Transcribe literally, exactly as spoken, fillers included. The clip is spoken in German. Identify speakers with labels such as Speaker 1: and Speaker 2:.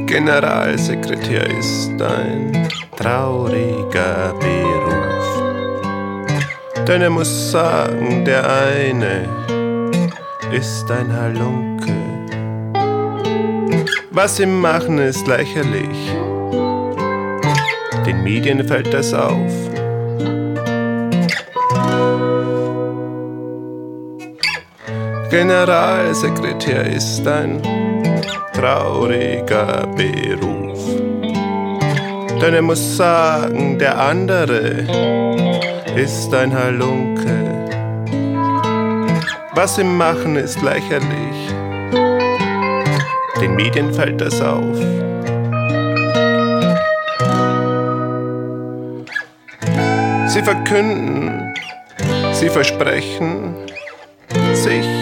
Speaker 1: Generalsekretär ist ein trauriger Beruf, denn er muss sagen, der eine ist ein Halunke. Was sie machen, ist lächerlich, den Medien fällt das auf. Generalsekretär ist ein trauriger Beruf, denn er muss sagen, der andere ist ein Halunke. Was sie machen, ist lächerlich, den Medien fällt das auf. Sie verkünden, sie versprechen sich